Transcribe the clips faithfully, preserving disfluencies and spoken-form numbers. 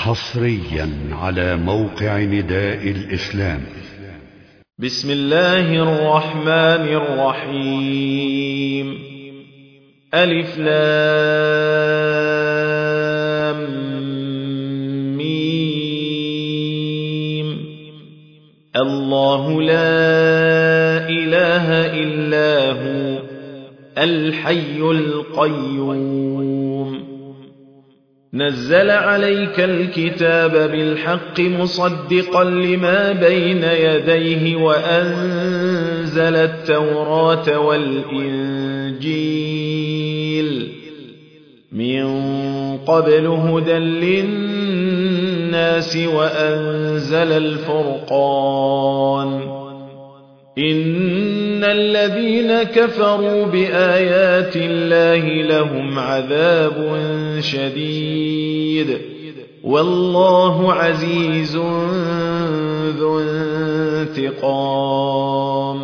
حصريا على موقع نداء الإسلام. بسم الله الرحمن الرحيم. ألف لام ميم. الله لا إله إلا هو الحي القيوم. نزل عليك الكتاب بالحق مصدقا لما بين يديه وأنزل التوراة والإنجيل من قبل هدى للناس وأنزل الفرقان. إن الذين كفروا بآيات الله لهم عذاب شديد والله عزيز ذو انتقام.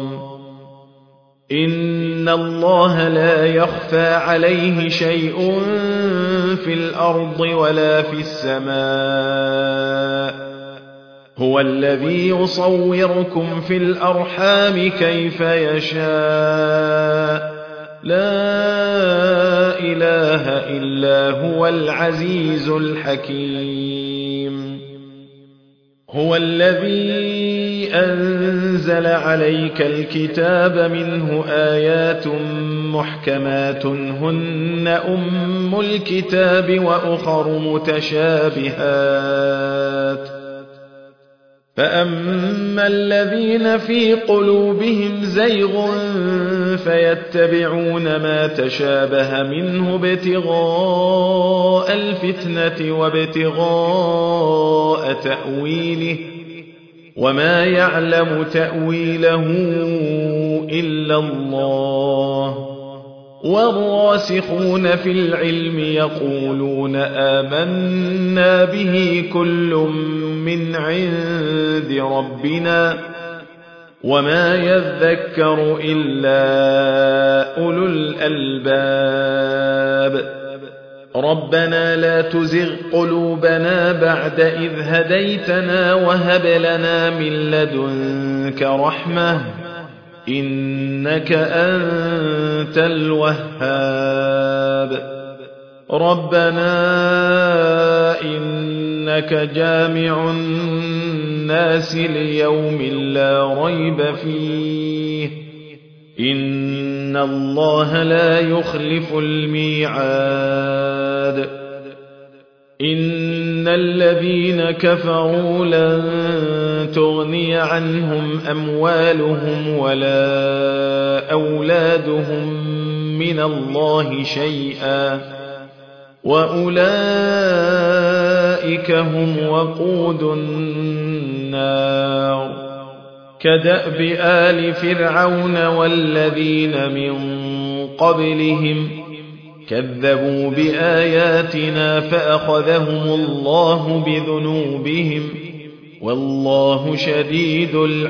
إن الله لا يخفى عليه شيء في الأرض ولا في السماء. هو الذي يصوركم في الأرحام كيف يشاء. لا إله إلا هو العزيز الحكيم. هو الذي أنزل عليك الكتاب منه آيات محكمات هن أم الكتاب وأخر متشابهات. فأما الذين في قلوبهم زيغ فيتبعون ما تشابه منه ابتغاء الفتنة وابتغاء تأويله وما يعلم تأويله إلا الله. والراسخون في العلم يقولون آمنا به كل من عند ربنا وما يذكر إلا أولو الألباب. ربنا لا تزغ قلوبنا بعد إذ هديتنا وهب لنا من لدنك رحمة إنك أنت الوهاب. ربنا إنك جامع الناس ليوم لا ريب فيه إن الله لا يخلف الميعاد. إن الذين كفروا لن تغني عنهم أموالهم ولا أولادهم من الله شيئا وأولئك هم وقود النار. كدأب آل فرعون والذين من قبلهم كذبوا بآياتنا فأخذهم الله بذنوبهم والله شديد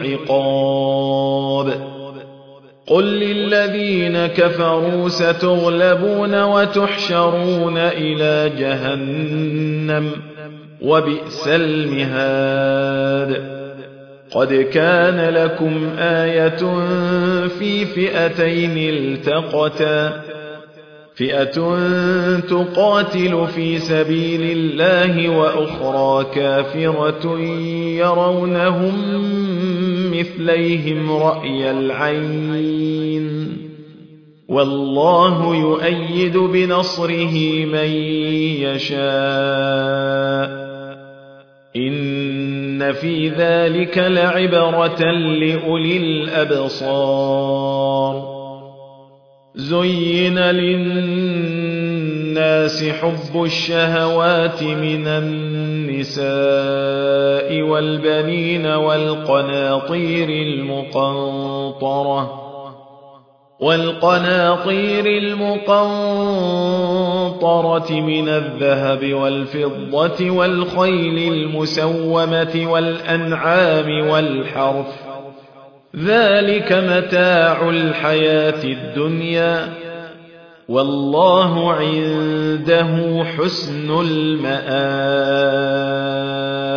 العقاب. قل للذين كفروا ستغلبون وتحشرون إلى جهنم وبئس المهاد. قد كان لكم آية في فئتين التقتا فئة تقاتل في سبيل الله وأخرى كافرة يرونهم مثليهم رأي العين والله يؤيد بنصره من يشاء. إن في ذلك لعبرة لأولي الأبصار. زين للناس حب الشهوات من النساء والبنين والقناطير المقنطرة والقناطير المقنطرة من الذهب والفضة والخيل المسومة والأنعام والحرث ذلك متاع الحياة الدنيا والله عنده حسن المآب.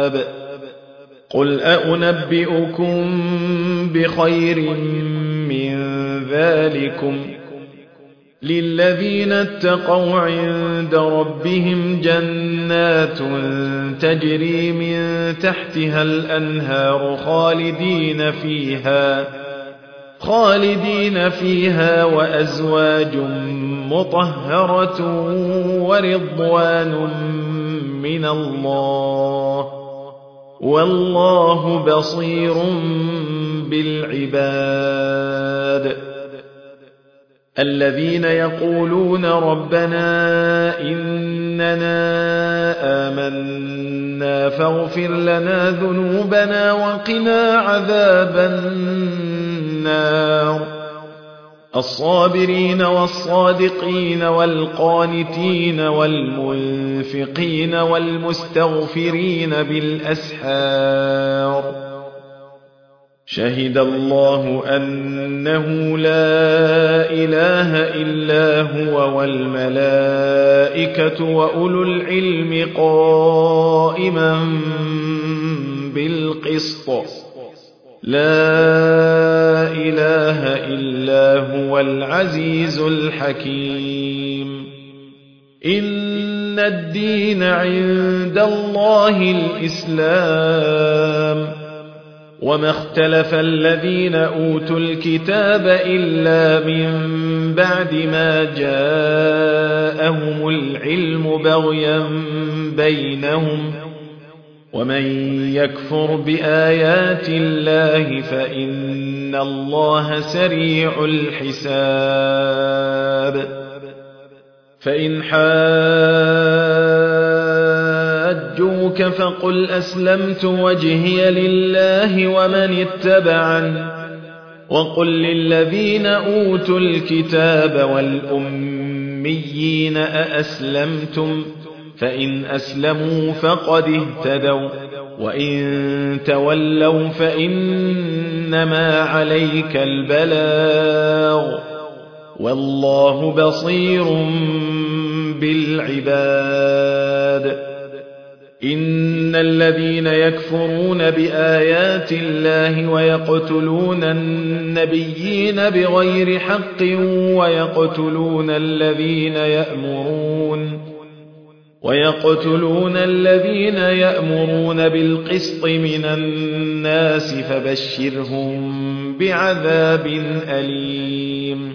قل أنبئكم بخير من ذلكم للذين اتقوا عند ربهم جنات تجري من تحتها الأنهار خالدين فيها خالدين فيها وأزواج مطهرة ورضوان من الله والله بصير بالعباد الذين يقولون ربنا إننا آمنا فاغفر لنا ذنوبنا وقنا عذاب النار الصابرين والصادقين والقانتين والمنفقين والمستغفرين بالأسحار شهد الله أنه لا إله إلا هو والملائكة وأولو العلم قائما بالقسط لا إله إلا هو العزيز الحكيم إن الدين عند الله الإسلام وما اختلف الذين أوتوا الكتاب إلا من بعد ما جاءهم العلم بغيا بينهم ومن يكفر بآيات الله فإن الله سريع الحساب فإن حاجوك فقل أسلمت وجهي لله ومن اتبعني وقل للذين أوتوا الكتاب والأميين أأسلمتم فإن أسلموا فقد اهتدوا وإن تولوا فإنما عليك البلاغ والله بصير بالعباد إن الذين يكفرون بآيات الله ويقتلون النبيين بغير حق ويقتلون الذين يأمرون ويقتلون الذين يأمرون بالقسط من الناس فبشرهم بعذاب أليم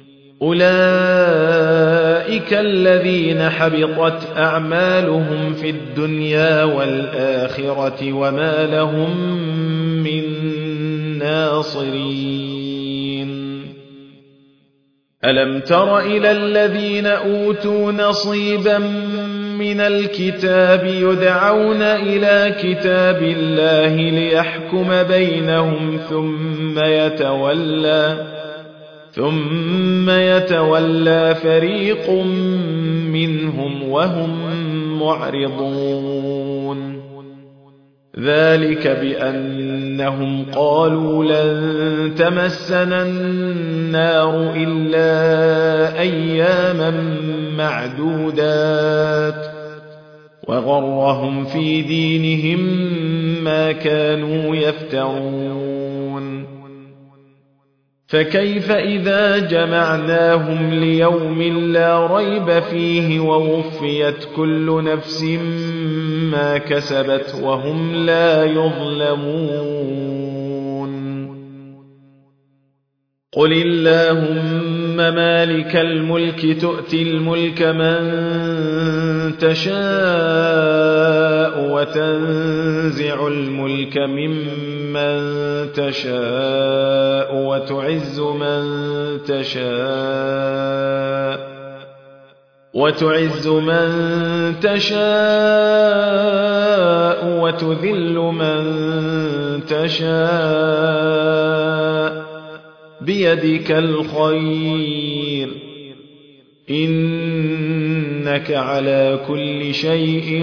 أولئك الذين حبطت أعمالهم في الدنيا والآخرة وما لهم من ناصرين ألم تر إلى الذين أوتوا نصيبا من الكتاب يدعون إلى كتاب الله ليحكم بينهم ثم يتولى ثم يتولى فريق منهم وهم معرضون ذلك بأنهم قالوا لن تمسنا النار إلا أياما معدودات وغرهم في دينهم ما كانوا يفترون فكيف إذا جمعناهم ليوم لا ريب فيه ووفيت كل نفس ما كسبت وهم لا يظلمون قل اللهم مالك الملك تؤتي الملك من تشاء وتنزع الملك ممن تشاء وتعز من تشاء وتعز من تشاء وتذل من تشاء بيدك الخير إنك على كل شيء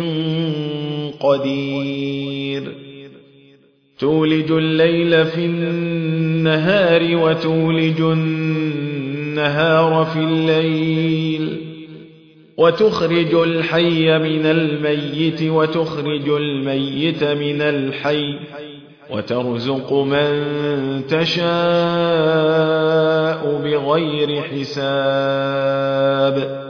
قدير تولج الليل في النهار وتولج النهار في الليل وتخرج الحي من الميت وتخرج الميت من الحي وترزق من تشاء بغير حساب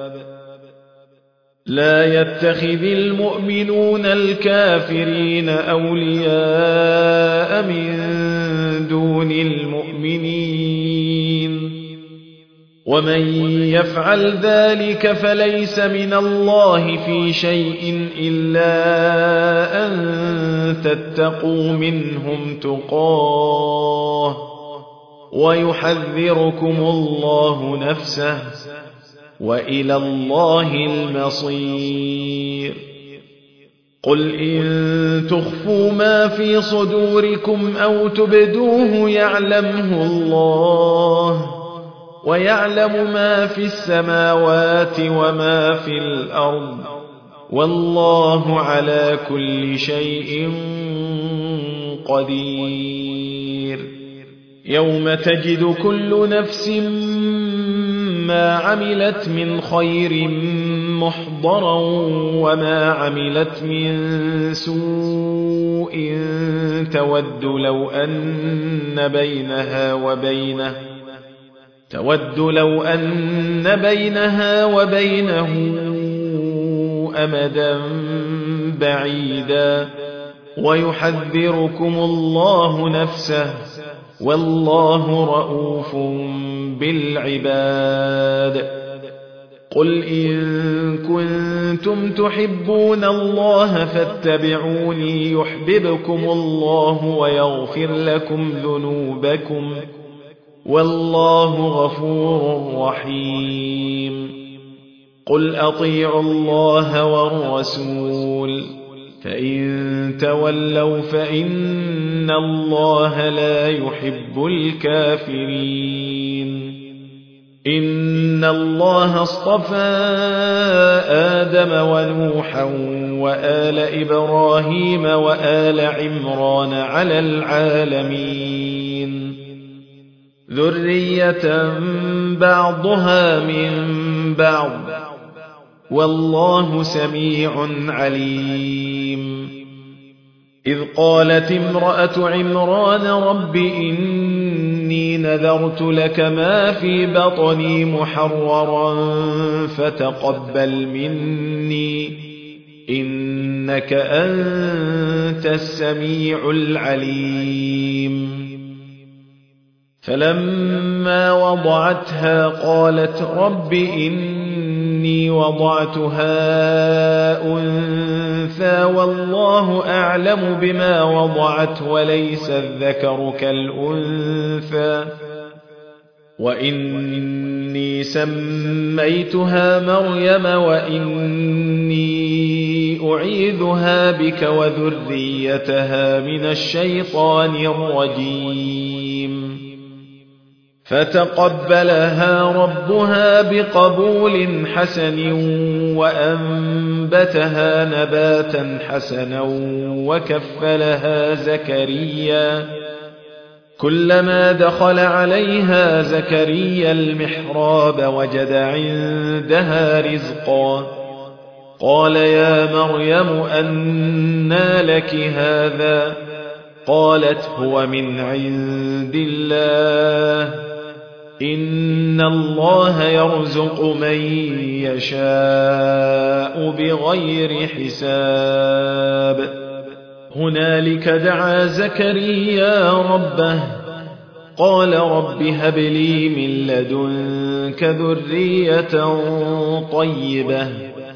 لا يتخذ المؤمنون الكافرين أولياء من دون المؤمنين ومن يفعل ذلك فليس من الله في شيء إلا أن تتقوا منهم تقاه ويحذركم الله نفسه وإلى الله المصير قل إن تخفوا ما في صدوركم أو تبدوه يعلمه الله ويعلم ما في السماوات وما في الأرض والله على كل شيء قدير يوم تجد كل نفس ما عملت من خير محضرا وما عملت من سوء تود لو أن بينها وبينه تود لو أن بينها وبينه أمدا بعيدا ويحذركم الله نفسه والله رؤوف بالعباد قل إن كنتم تحبون الله فاتبعوني يحببكم الله ويغفر لكم ذنوبكم والله غفور رحيم قل أطيعوا الله والرسول فإن تولوا فإن الله لا يحب الكافرين إن الله اصطفى آدم ونوحا وآل إبراهيم وآل عمران على العالمين ذرية بعضها من بعض والله سميع عليم إذ قالت امرأة عمران رب إني نذرت لك ما في بطني محررا فتقبل مني إنك أنت السميع العليم فلما وضعتها قالت رب إني وضعتها أنثى والله أعلم بما وضعت وليس الذكر كالأنثى وإني سميتها مريم وإني أعيذها بك وذريتها من الشيطان الرجيم فتقبلها ربها بقبول حسن وأنبتها نباتا حسنا وكفلها زكريا كلما دخل عليها زكريا المحراب وجد عندها رزقا قال يا مريم أنى لك هذا قالت هو من عند الله إن الله يرزق من يشاء بغير حساب هنالك دعا زكريا ربه قال رب هب لي من لدنك ذرية طيبة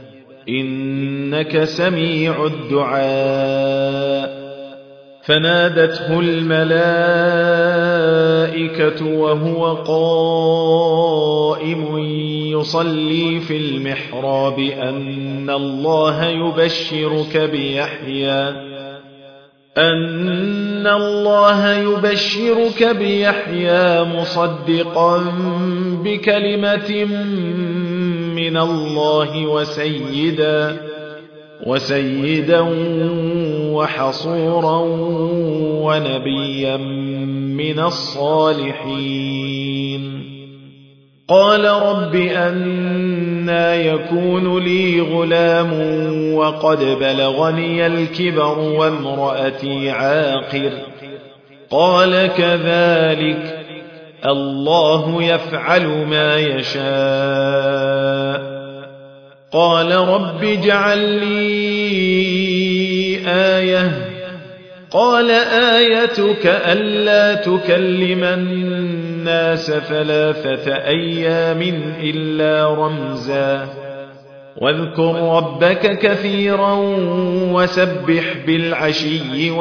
إنك سميع الدعاء فنادته الملائكة وهو قائم يصلي في المحراب أن الله يبشرك بيحيى أن الله يبشرك بيحيى مصدقا بكلمة من الله وسيدا وسيدا وحصورا ونبيا من الصالحين قال رب أنى يكون لي غلام وقد بلغني الكبر وامرأتي عاقر قال كذلك الله يفعل ما يشاء قال رب اجعل لي آية قال آيتك ألا تكلم الناس ثلاثة أيام إلا رمزا واذكر ربك كثيرا وسبح بالعشي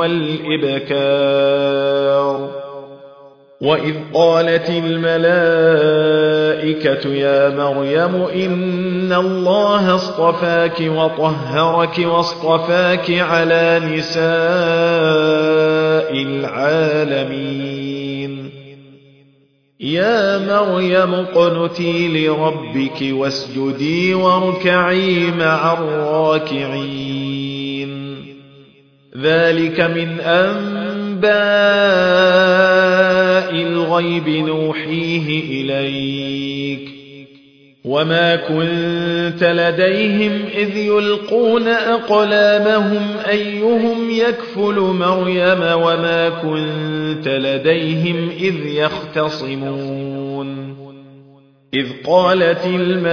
والإبكار وإذ قالت الملائكة يا مريم إن الله اصطفاك وطهرك واصطفاك على نساء العالمين يا مريم اقنتي لربك واسجدي واركعي مع الراكعين ذلك من أنباء الغيب نوحيه إليك وما كنت لديهم إذ يلقون أقلامهم أيهم يكفل مريم وما كنت لديهم إذ يختصمون إذ قالت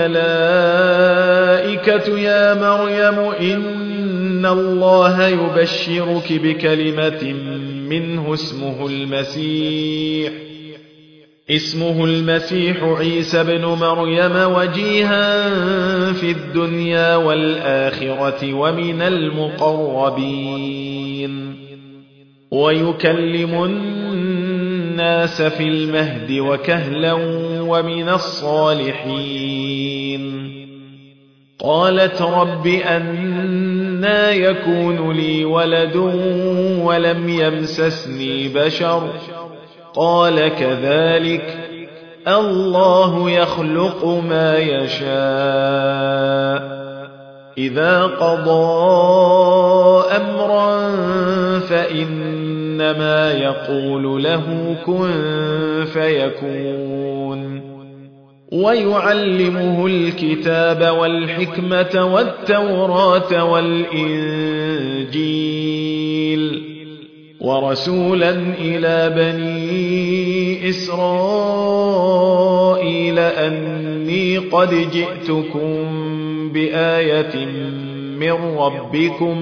الملائكة يا مريم إن الله يبشرك بكلمة منه اسمه المسيح اسمه المسيح عيسى بن مريم وجيها في الدنيا والآخرة ومن المقربين ويكلم الناس في المهد وكهلا ومن الصالحين قالت رب أنى يكون لي ولد ولم يمسسني بشر قال كذلك الله يخلق ما يشاء إذا قضى أمرا فإنما يقول له كن فيكون ويعلمه الكتاب والحكمة والتوراة والإنجيل ورسولا إلى بني إسرائيل أني قد جئتكم بآية من ربكم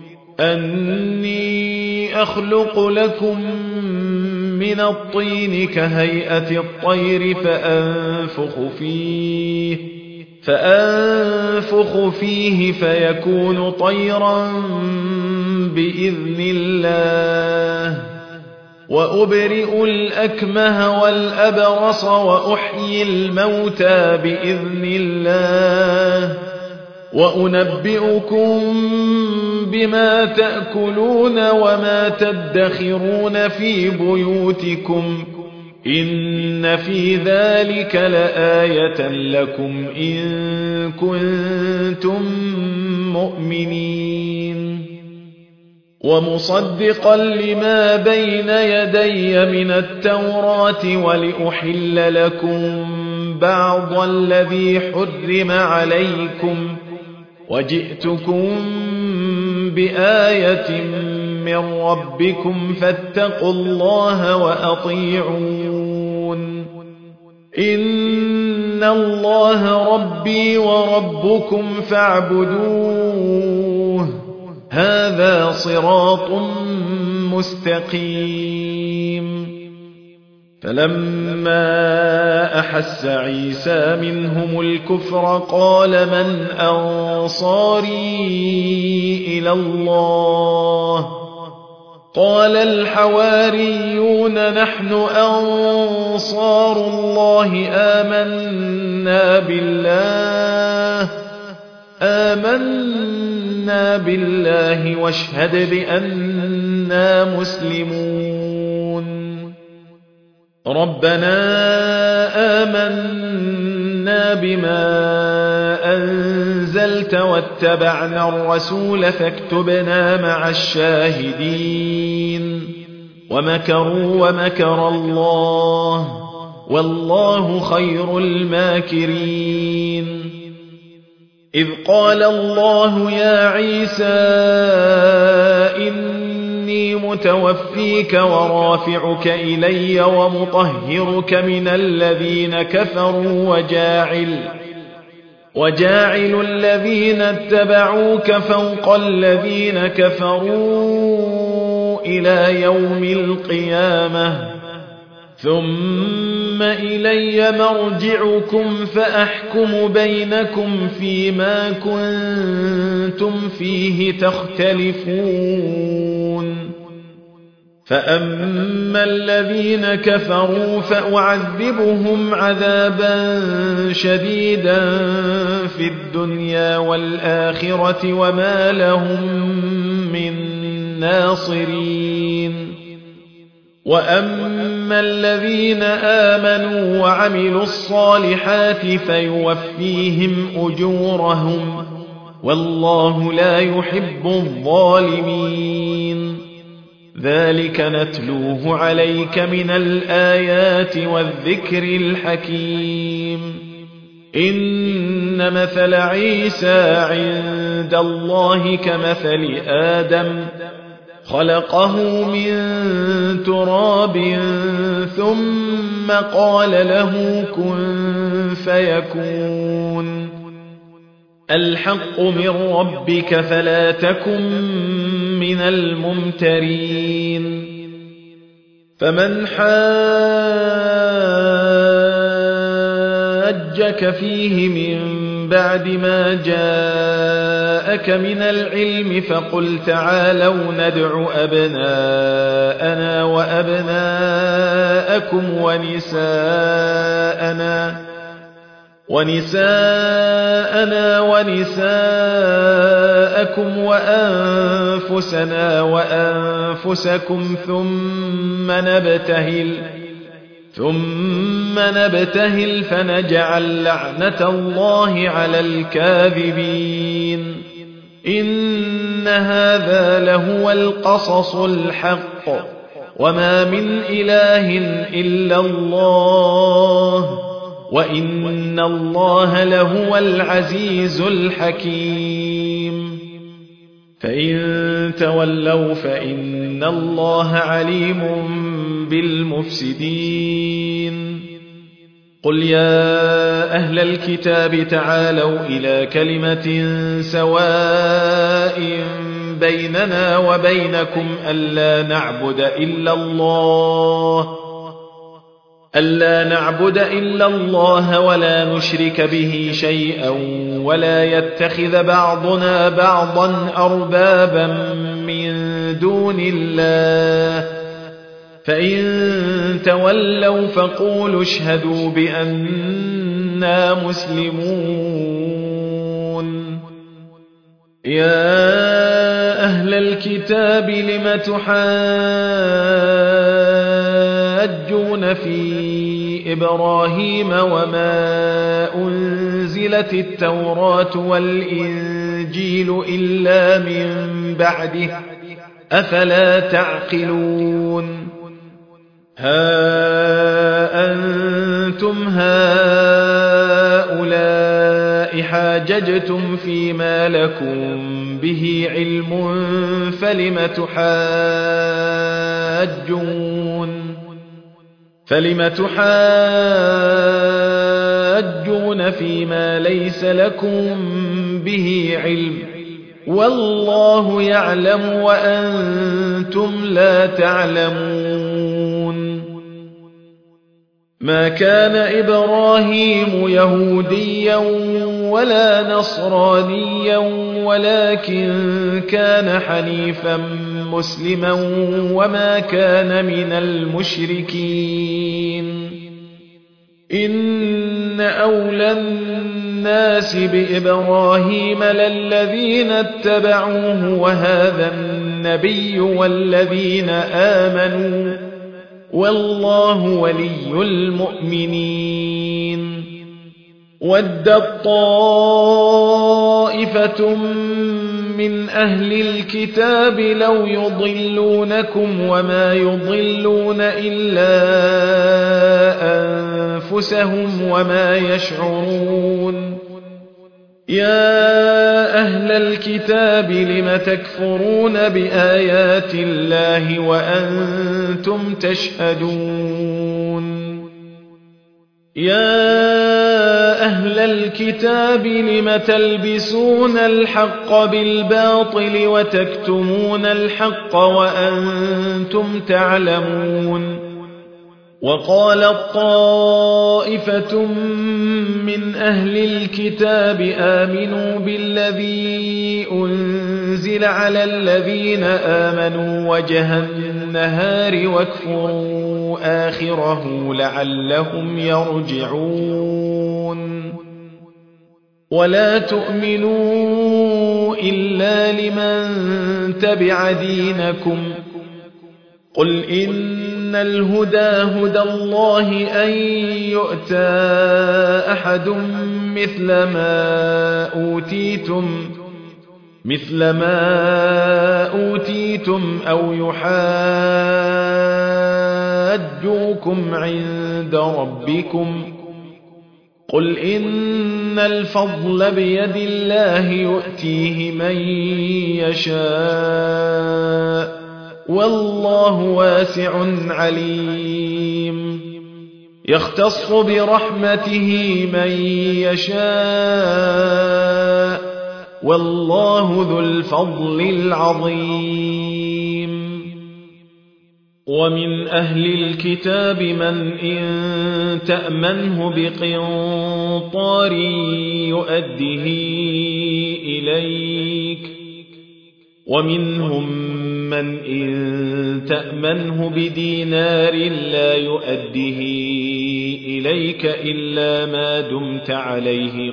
أني أخلق لكم من الطين كهيئة الطير فأنفخ فيه فأنفخ فيه فيكون طيرا بإذن الله وأبرئ الأكمه والأبرص وأحيي الموتى بإذن الله وأنبئكم بما تأكلون وما تدخرون في بيوتكم إن في ذلك لآية لكم إن كنتم مؤمنين ومصدقا لما بين يدي من التوراة ولأحل لكم بعض الذي حرم عليكم وجئتكم بآية من ربكم فاتقوا الله وأطيعون إن الله ربي وربكم فاعبدوه هذا صراط مستقيم فلما أحس عيسى منهم الكفر قال من أنصاري إلى الله قال الحواريون نحن أنصار الله آمنا بالله آمنا بالله واشهد بأننا مسلمون ربنا آمنا بما أنزلت واتبعنا الرسول فاكتبنا مع الشاهدين ومكروا ومكر الله والله خير الماكرين إذ قال الله يا عيسى إني متوفيك ورافعك إلي ومطهرك من الذين كفروا وجاعل وجاعل الذين اتبعوك فوق الذين كفروا إلى يوم القيامة ثم إلي مرجعكم فأحكم بينكم فيما كنتم فيه تختلفون فأما الذين كفروا فأعذبهم عذابا شديدا في الدنيا والآخرة وما لهم من ناصرين وأما الذين آمنوا وعملوا الصالحات فيوفيهم أجورهم والله لا يحب الظالمين ذلك نتلوه عليك من الآيات والذكر الحكيم إن مثل عيسى عند الله كمثل آدم خلقه من تراب ثم قال له كن فيكون الحق من ربك فلا تكن من الممترين فمن حاجك فيه من بعد ما جاءك من العلم فقل تعالوا ندع أبناءنا وأبناءكم ونساءنا ونساءنا ونساءكم وأنفسنا وأنفسكم ثم نبتهل ثم نبتهل فنجعل لعنة الله على الكاذبين إن هذا لهو القصص الحق وما من إله إلا الله وإن الله لهو العزيز الحكيم فإن تولوا فإن الله عليم بالمفسدين قل يا أهل الكتاب تعالوا إلى كلمة سواء بيننا وبينكم ألا نعبد إلا الله ألا نعبد إلا الله ولا نشرك به شيئا ولا يتخذ بعضنا بعضا أربابا من دون الله فإن تولوا فقولوا اشهدوا بأننا مسلمون يا أهل الكتاب لم تحاجون في إبراهيم وما أنزلت التوراة والإنجيل إلا من بعده أفلا تعقلون ها أنتم هؤلاء حاججتم فيما لكم به علم فلم تحاجون فلم تحاجون فيما ليس لكم به علم والله يعلم وأنتم لا تعلمون ما كان إبراهيم يهوديا ولا نصرانيا ولكن كان حنيفا مسلما وما كان من المشركين إن أولى الناس بإبراهيم للذين اتبعوه وهذا النبي والذين آمنوا والله ولي المؤمنين ودت طائفة من أهل الكتاب لو يضلونكم وما يضلون إلا أنفسهم وما يشعرون يا أهل الكتاب لم تكفرون بآيات الله وأنتم تشهدون يا أهل الكتاب لم تلبسون الحق بالباطل وتكتمون الحق وأنتم تعلمون وقالت طائفة من أهل الكتاب آمنوا بالذي أنزل على الذين آمنوا وجه النهار واكفروا آخره لعلهم يرجعون ولا تؤمنوا إلا لمن تبع دينكم قل إن الهدى هدى الله أن يؤتى أحد مثل ما أوتيتم مثل ما أوتيتم أو يحاجوكم عند ربكم قل إن الفضل بيد الله يؤتيه من يشاء والله واسع عليم يختص برحمته من يشاء والله ذو الفضل العظيم ومن أهل الكتاب من إن تأمنه بقنطار يؤده إليك ومنهم من إن تأمنه بدينار لا يؤده إليك إلا ما دمت عليه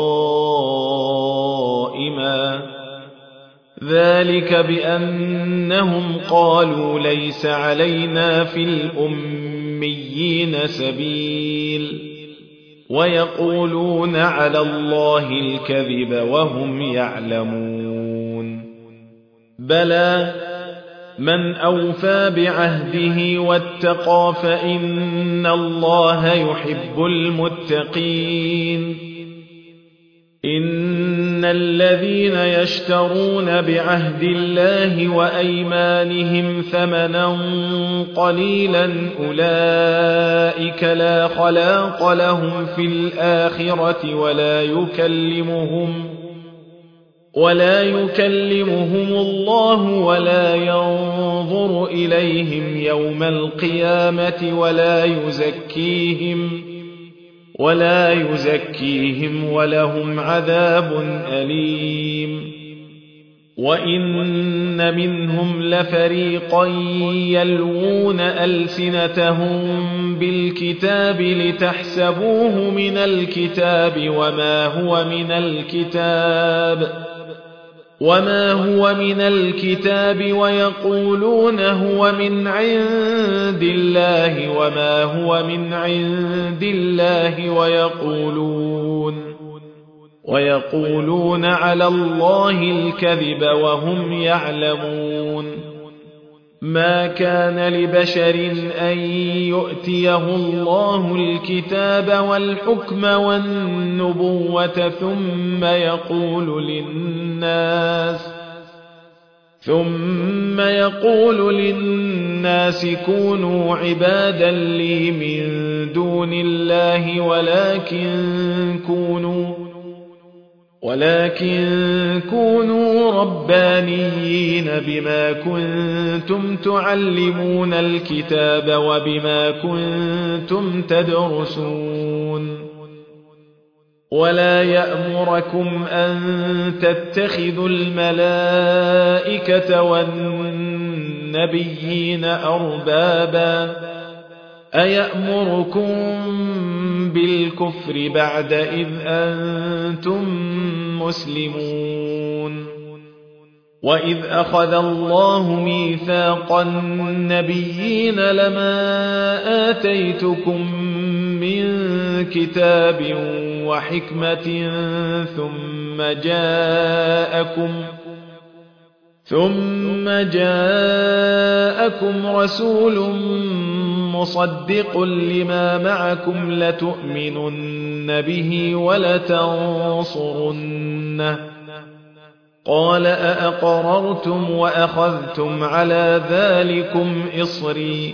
قائما ذلك بأنهم قالوا ليس علينا في الأميين سبيل ويقولون على الله الكذب وهم يعلمون بلى من أوفى بعهده واتقى فإن الله يحب المتقين إن الذين يشترون بعهد الله وأيمانهم ثمنا قليلا أولئك لا خلاق لهم في الآخرة ولا يكلمهم ولا يكلمهم الله ولا ينظر إليهم يوم القيامة ولا يزكيهم ولا يزكيهم ولهم عذاب أليم وإن منهم لفريقا يلوون ألسنتهم بالكتاب لتحسبوه من الكتاب وما هو من الكتاب وما هو من الكتاب ويقولون هو من عند الله وما هو من عند الله ويقولون ويقولون على الله الكذب وهم يعلمون ما كان لبشر أن يؤتيه الله الكتاب والحكم والنبوة ثم يقول للناس ثم يقول للناس كونوا عبادا لي من دون الله ولكن كونوا ولكن كونوا ربانيين بما كنتم تعلمون الكتاب وبما كنتم تدرسون ولا يأمركم أن تتخذوا الملائكة والنبيين أربابا أيأمركم بالكفر بعد إذ أنتم مسلمون وإذ أخذ الله ميثاق النبيين لما آتيتكم من كتاب وحكمة ثم جاءكم ثم جاءكم رسول مصدق لما معكم لتؤمنن به ولتنصرنه قال أأقررتم وأخذتم على ذلكم إصري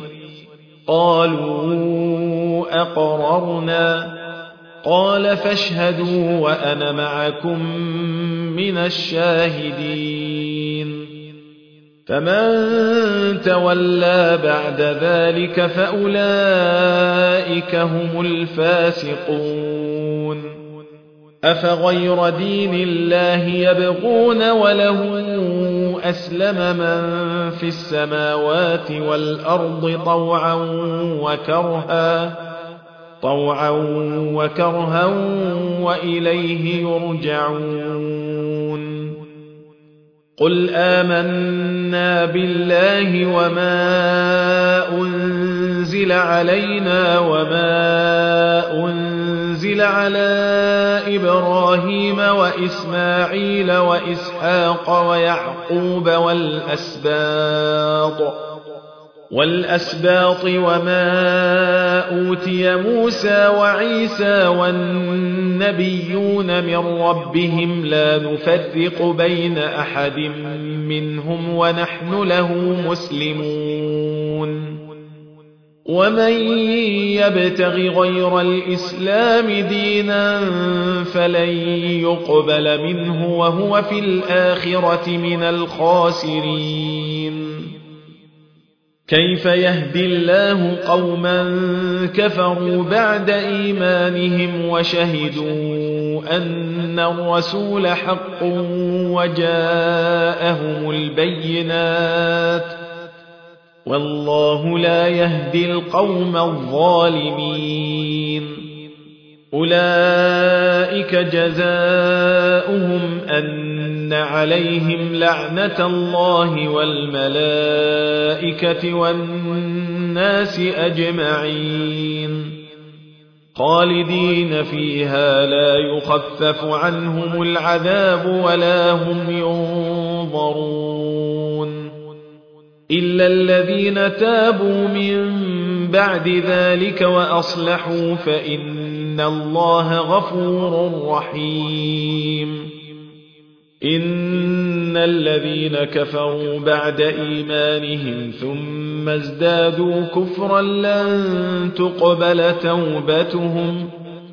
قالوا أقررنا قال فاشهدوا وأنا معكم من الشاهدين فمن تولى بعد ذلك فأولئك هم الفاسقون أفغير دين الله يبغون وله أسلم من في السماوات والأرض طوعا وكرها طوعا وكرها وإليه يرجعون قل آمنا بالله وما أنزل علينا وما أنزل على إبراهيم وإسماعيل وإسحاق ويعقوب والأسباط والأسباط وما أوتي موسى وعيسى والنبيون من ربهم لا نفرق بين أحد منهم ونحن له مسلمون ومن يبتغ غير الإسلام دينا فلن يقبل منه وهو في الآخرة من الخاسرين كيف يهدي الله قوما كفروا بعد إيمانهم وشهدوا أن الرسول حق وجاءهم البينات والله لا يهدي القوم الظالمين أولئك جزاؤهم أن عليهم لعنة الله والملائكة والناس أجمعين خالدين فيها لا يخفف عنهم العذاب ولا هم ينظرون إلا الذين تابوا من بعد ذلك وأصلحوا فإن الله غفور رحيم إن الذين كفروا بعد إيمانهم ثم ازدادوا كفرا لن تقبل توبتهم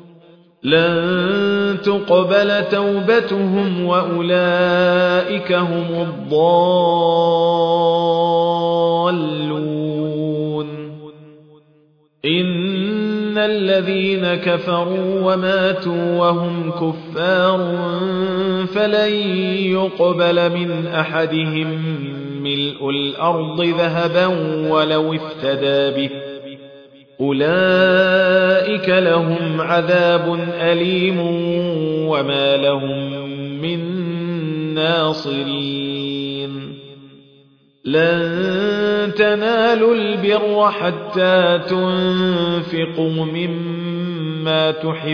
لن تقبل توبتهم وأولئك هم الضالون إن الذين كفروا وماتوا وهم كفار فلن يقبل من أحدهم ملء الأرض ذهبا ولو افتدى به أولئك لهم عذاب أليم وما لهم من ناصرين لن تنالوا البر حتى تنفقوا مما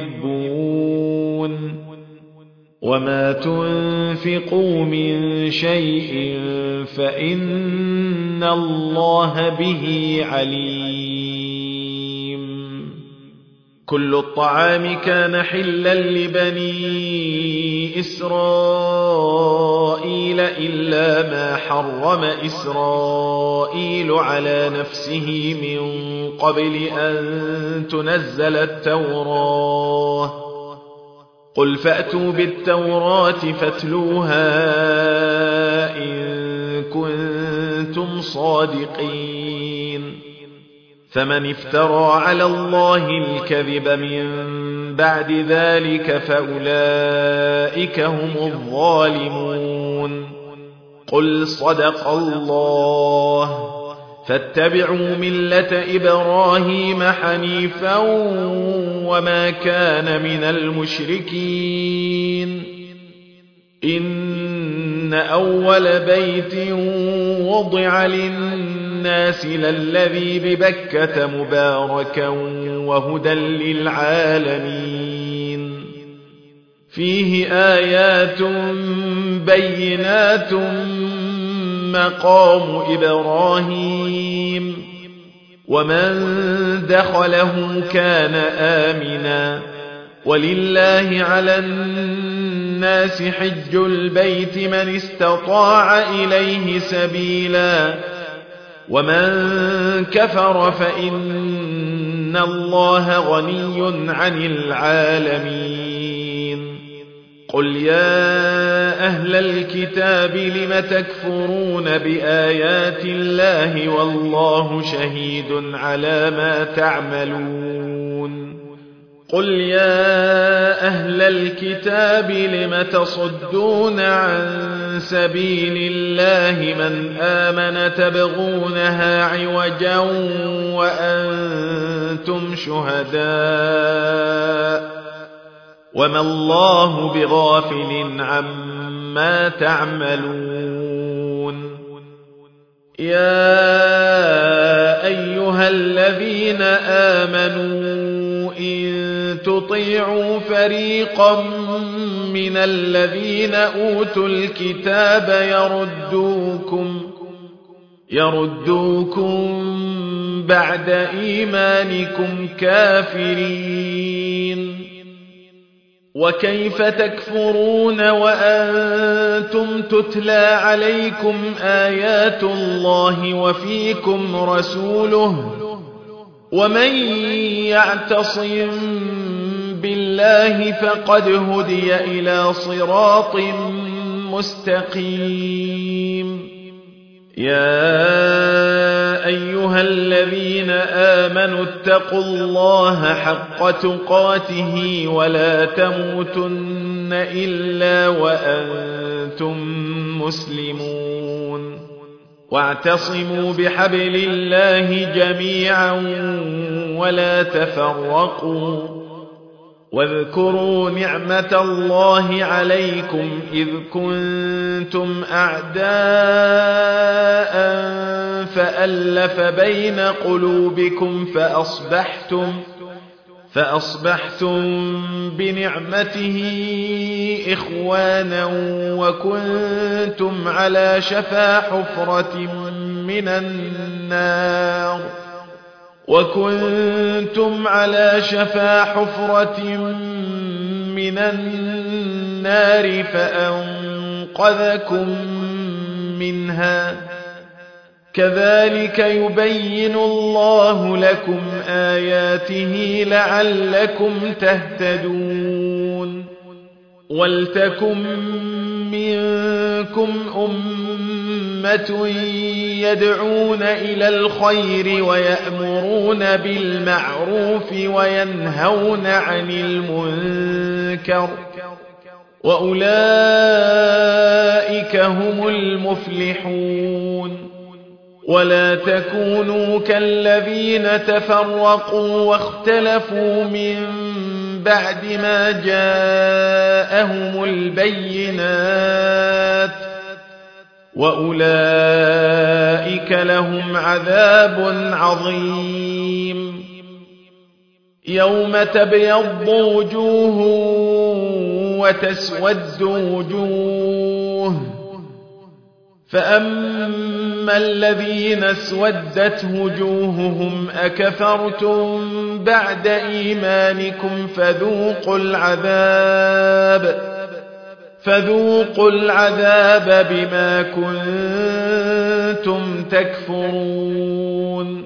تحبون وما تنفقوا من شيء فإن الله به عليم كل الطعام كان حلا لبني إسرائيل إلا ما حرم إسرائيل على نفسه من قبل أن تنزل التوراة قل فأتوا بالتوراة فاتلوها إن كنتم صادقين فمن افترى على الله الكذب من بعد ذلك فأولئك هم الظالمون قل صدق الله فاتبعوا ملة إبراهيم حنيفا وما كان من المشركين إن أول بيت وضع للناس للذي ببكة مباركا وهدى للعالمين فيه آيات بينات مقام إبراهيم ومن دخله كان آمنا ولله على الناس حج البيت من استطاع إليه سبيلا ومن كفر فإن الله غني عن العالمين قل يا أهل الكتاب لم تكفرون بآيات الله والله شهيد على ما تعملون قل يا أهل الكتاب لم تصدون عن سبيل الله من آمن تبغونها عوجا وأنتم شهداء وما الله بغافل عما تعملون يا أيها الذين آمنوا إن تطيعوا فريقا من الذين أوتوا الكتاب يردوكم يردوكم بعد إيمانكم كافرين وكيف تكفرون وأنتم تتلى عليكم آيات الله وفيكم رسوله ومن يعتصم بالله فقد هدي إلى صراط مستقيم يا أيها الذين آمنوا اتقوا الله حق تقاته ولا تموتن إلا وأنتم مسلمون واعتصموا بحبل الله جميعا ولا تفرقوا واذكروا نعمة الله عليكم إذ كنتم أعداء فألف بين قلوبكم فأصبحتم فأصبحتم بنعمته إخوانا وكنتم على شفا حفرة من النار وكنتم على شفا حفرة من النار فأنقذكم منها كذلك يبين الله لكم آياته لعلكم تهتدون ولتكن منكم أمة يدعون إلى الخير ويأمرون بالمعروف وينهون عن المنكر وأولئك هم المفلحون ولا تكونوا كالذين تفرقوا واختلفوا من بعد ما جاءهم البينات وأولئك لهم عذاب عظيم يوم تبيض وجوه وتسود وجوه فأما الذين اسودت وجوههم أكفرتم بعد إيمانكم فذوقوا العذاب فذوقوا العذاب بما كنتم تكفرون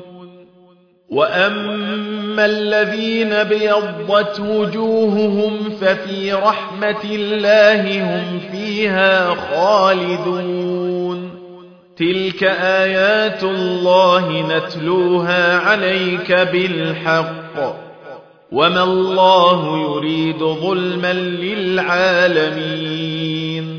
وأما الذين ابيضت وجوههم ففي رحمة الله هم فيها خالدون تلك آيات الله نتلوها عليك بالحق وما الله يريد ظلما للعالمين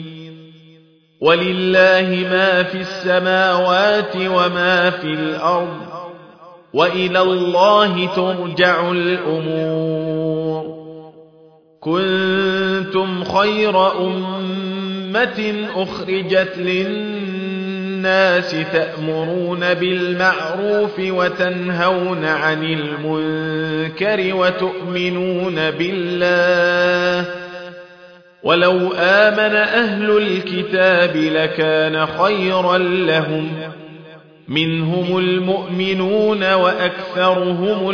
ولله ما في السماوات وما في الأرض وإلى الله ترجع الأمور كنتم خير أمة أخرجت للناس تأمرون بالمعروف وتنهون عن المنكر وتؤمنون بالله ولو آمن أهل الكتاب لكان خيرا لهم منهم المؤمنون وأكثرهم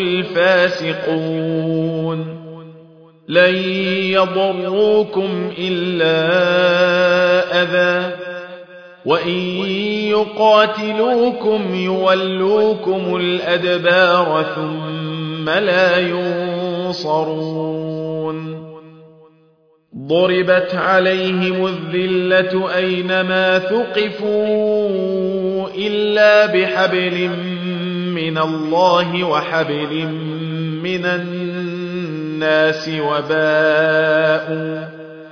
الفاسقون لن يضروكم إلا أذى وإن يقاتلوكم يولوكم الأدبار ثم لا ينصرون ضربت عليهم الذلة أينما ثقفوا إلا بحبل من الله وحبل من الناس وباءوا,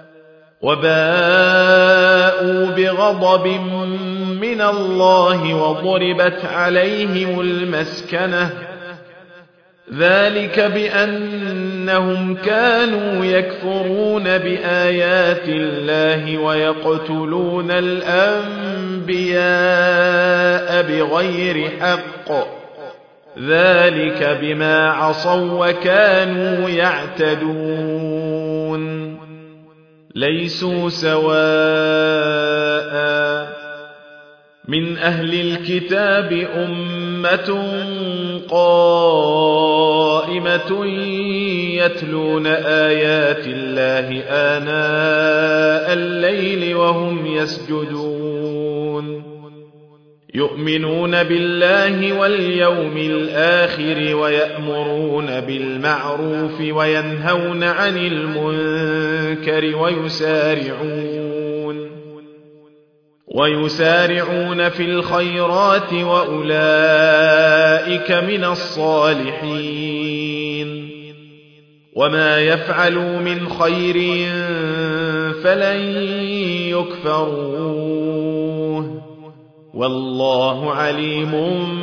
وباءوا بغضب من الله وضربت عليهم المسكنة ذلك بأنهم كانوا يكفرون بآيات الله ويقتلون الأنبياء بغير حق ذلك بما عصوا وكانوا يعتدون ليسوا سواء من أهل الكتاب أمة قائمة يتلون آيات الله آناء الليل وهم يسجدون يؤمنون بالله واليوم الآخر ويأمرون بالمعروف وينهون عن المنكر ويسارعون ويسارعون في الخيرات وأولئك من الصالحين وما يفعلوا من خير فلن يكفروه والله عليم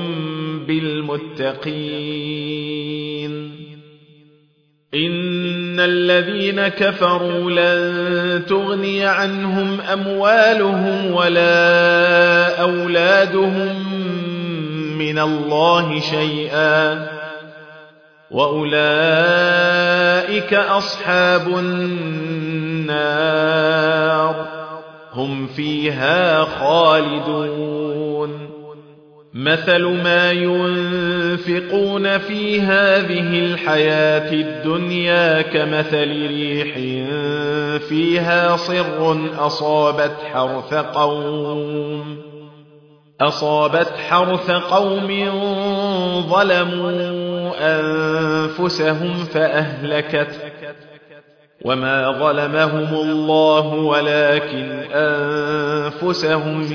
بالمتقين إن الذين كفروا لن تغني عنهم أموالهم ولا أولادهم من الله شيئا وأولئك أصحاب النار هم فيها خالدون مثل ما ينفقون في هذه الحياة الدنيا كمثل ريح فيها صر أصابت حرث قوم أصابت حرث قوم ظلموا أنفسهم فأهلكت وما ظلمهم الله ولكن أنفسهم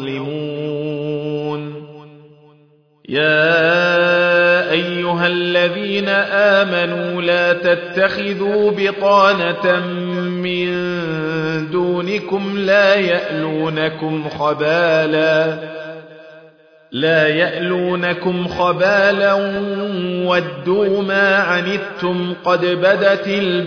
يظلمون يا أيها الذين آمنوا لا تتخذوا بطانة من دونكم لا يألونكم خبالا لا يألونكم خبالا ودوا ما عنتم قد بدت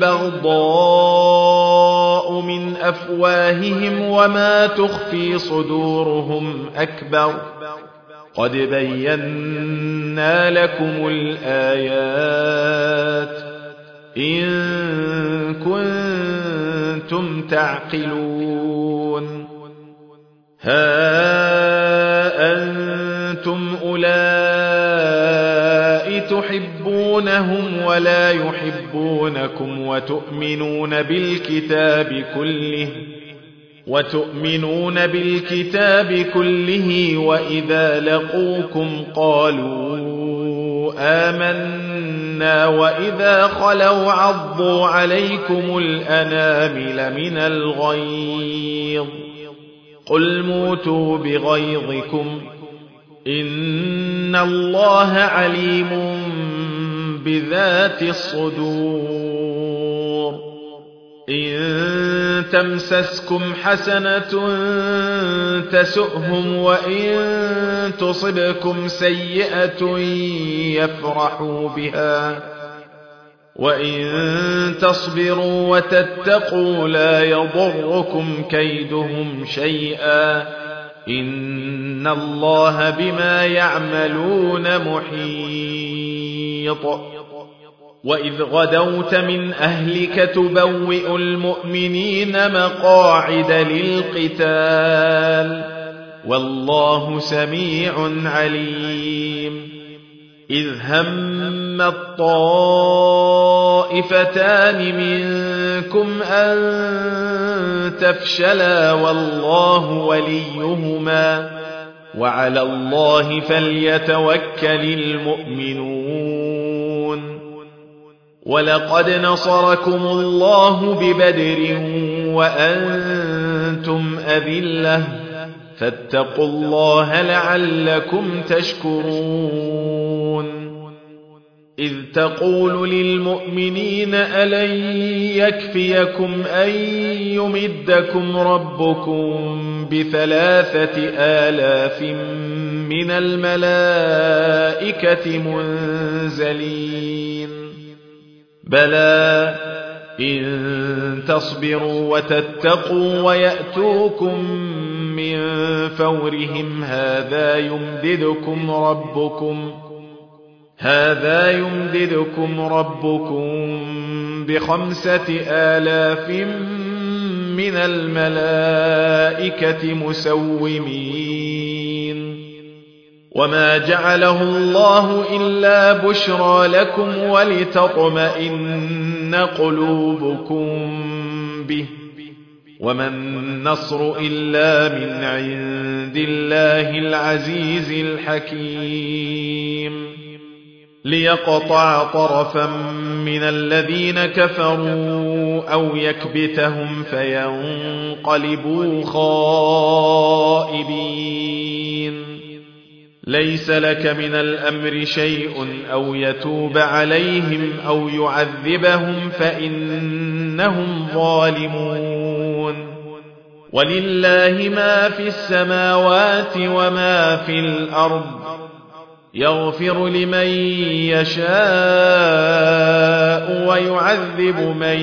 البغضاء من أفواههم وما تخفي صدورهم أكبر قد بينا لكم الآيات إن كنتم تعقلون ها أنتم أولئك تحبونهم ولا يحبونكم وتؤمنون بالكتاب كله وتؤمنون بالكتاب كله وإذا لقوكم قالوا آمنا وإذا خلوا عضوا عليكم الأنامل من الغيظ قل موتوا بغيظكم إن الله عليم بذات الصدور إن تمسسكم حسنة تسؤهم وإن تصبكم سيئة يفرحوا بها وإن تصبروا وتتقوا لا يضركم كيدهم شيئا إن الله بما يعملون محيط وإذ غدوت من أهلك تبوئ المؤمنين مقاعد للقتال والله سميع عليم إذ هم الطائفتان منكم أن تفشلا والله وليهما وعلى الله فليتوكل المؤمنون ولقد نصركم الله ببدر وأنتم أذلة فاتقوا الله لعلكم تشكرون إذ تقول للمؤمنين ألن يكفيكم أن يمدكم ربكم بثلاثة آلاف من الملائكة منزلين بلى إن تصبروا وتتقوا ويأتوكم من فورهم هذا يمددكم ربكم هذا يمددكم ربكم بخمسة آلاف من الملائكة مسومين وما جعله الله إلا بشرى لكم ولتطمئن قلوبكم به وما النصر إلا من عند الله العزيز الحكيم ليقطع طرفا من الذين كفروا أو يكبتهم فينقلبوا خائبين ليس لك من الأمر شيء أو يتوب عليهم أو يعذبهم فإنهم ظالمون ولله ما في السماوات وما في الأرض يغفر لمن يشاء ويعذب من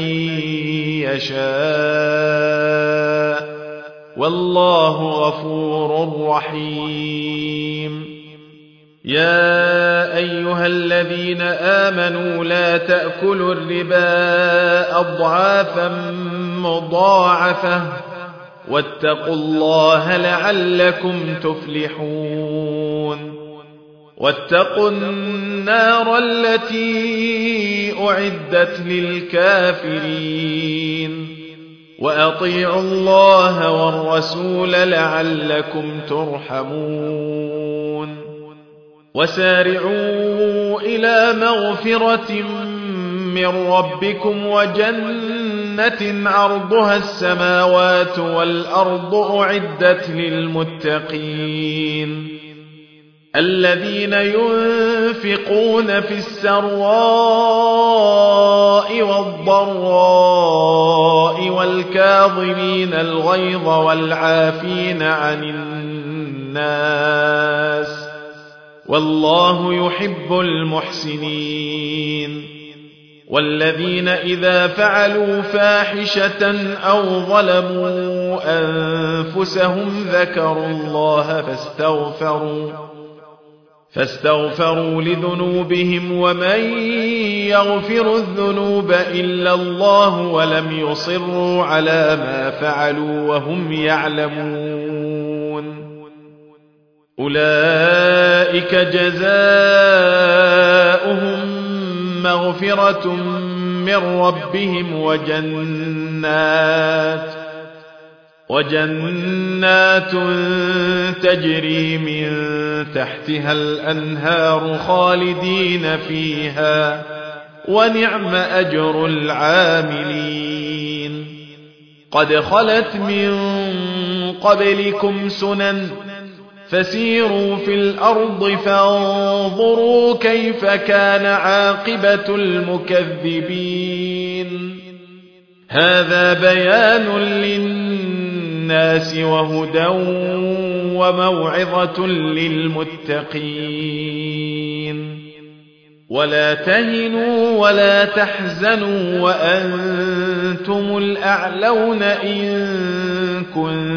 يشاء والله غفور رحيم يا أيها الذين آمنوا لا تأكلوا الربا أضعافا مضاعفة واتقوا الله لعلكم تفلحون واتقوا النار التي أعدت للكافرين وأطيعوا الله والرسول لعلكم ترحمون وسارعوا إلى مغفرة من ربكم وجنة عرضها السماوات والأرض أعدت للمتقين الذين ينفقون في السراء والضراء والكاظمين الغيظ والعافين عن الناس والله يحب المحسنين والذين إذا فعلوا فاحشة أو ظلموا أنفسهم ذكروا الله فاستغفروا فاستغفروا لذنوبهم ومن يغفر الذنوب إلا الله ولم يصروا على ما فعلوا وهم يعلمون أولئك جزاؤهم مغفرة من ربهم وجنات وجنات تجري من تحتها الأنهار خالدين فيها ونعم أجر العاملين قد خلت من قبلكم سنن فسيروا في الأرض فانظروا كيف كان عاقبة المكذبين هذا بيان للناس وهدى وموعظة للمتقين ولا تهنوا ولا تحزنوا وأنتم الأعلون إن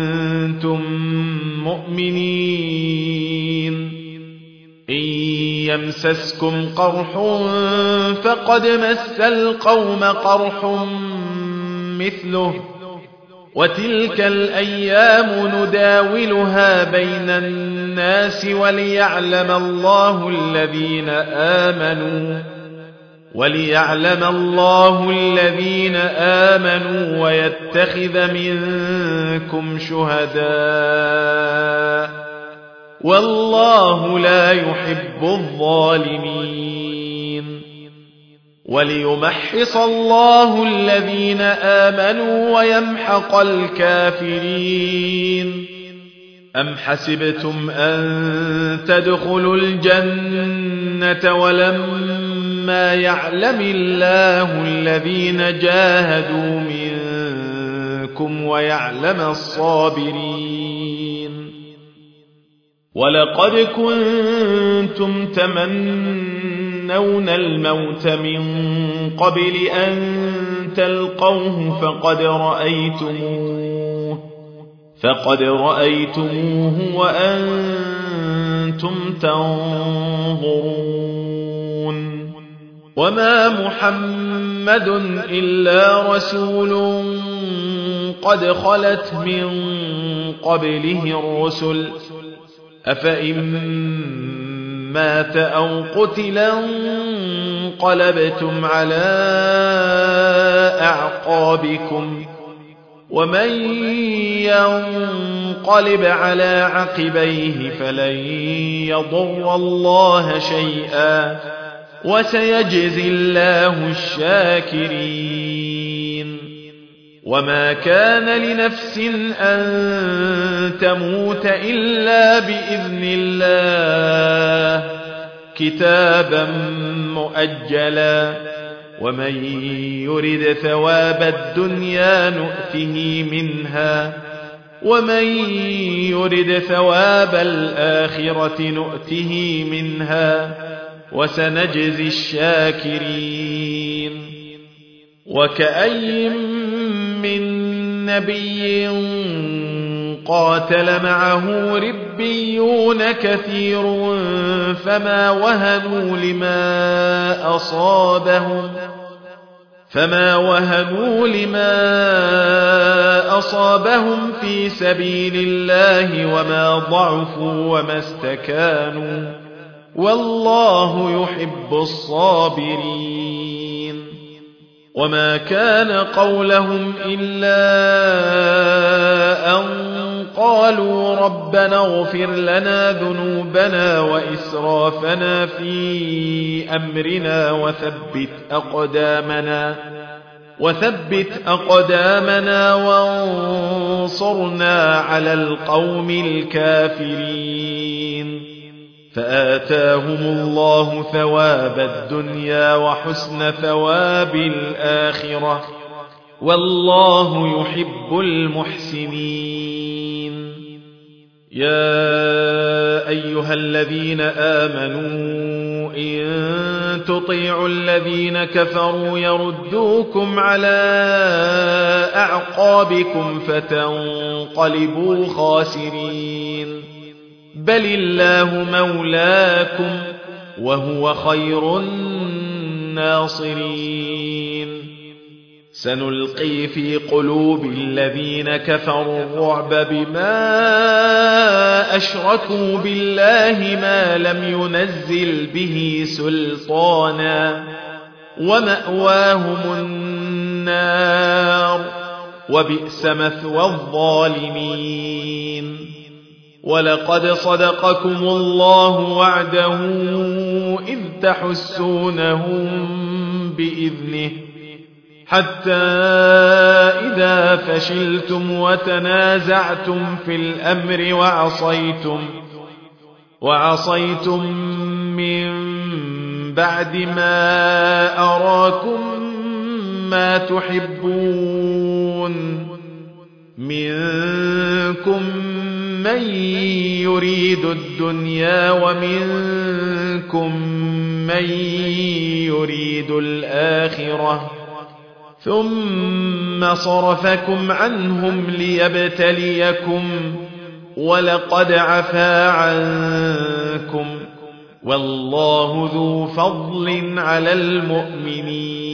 كنتم مؤمنين إن يمسسكم قرح فقد مس القوم قرح مثله وتلك الأيام نداولها بين الناس وليعلم الله الذين آمنوا وليعلم الله الذين آمنوا ويتخذ منكم شهداء والله لا يحب الظالمين وليمحص الله الذين آمنوا ويمحق الكافرين أم حسبتم أن تدخلوا الجنة ولما يعلم الله الذين جاهدوا منكم ويعلم الصابرين ولقد كنتم تمنون الموت من قبل أن تلقوه فقد رأيتموه فقد رأيتموه وأنتم تنظرون وما محمد إلا رسول قد خلت من قبله الرسل أفإن مات أو قتلا انقلبتم على أعقابكم ومن ينقلب على عقبيه فلن يضر الله شيئا وسيجزي الله الشاكرين وما كان لنفس أن تموت إلا بإذن الله كتابا مؤجلا ومن يرد ثواب الدنيا نؤته منها ومن يرد ثواب الآخرة نؤته منها وسنجزي الشاكرين وكأي من نبي قاتل معه ربيون كثير فما وهنوا لما أصابهم فما وهنوا لما أصابهم في سبيل الله وما ضعفوا وما استكانوا والله يحب الصابرين وما كان قولهم إلا أن قالوا ربنا اغفر لنا ذنوبنا وإسرافنا في أمرنا وثبت أقدامنا وثبت أقدامنا وانصرنا على القوم الكافرين فآتاهم الله ثواب الدنيا وحسن ثواب الآخرة والله يحب المحسنين يا أيها الذين آمنوا إن تطيعوا الذين كفروا يردوكم على أعقابكم فتنقلبوا خاسرين بل الله مولاكم وهو خير الناصرين سنلقي في قلوب الذين كفروا الرعب بما أشركوا بالله ما لم ينزل به سلطانا ومأواهم النار وبئس مثوى الظالمين ولقد صدقكم الله وعده إذ تحسونهم بإذنه حتى إذا فشلتم وتنازعتم في الأمر وعصيتم وعصيتم من بعد ما أراكم ما تحبون منكم من يريد الدنيا ومنكم من يريد الآخرة ثم صرفكم عنهم ليبتليكم ولقد عفا عنكم والله ذو فضل على المؤمنين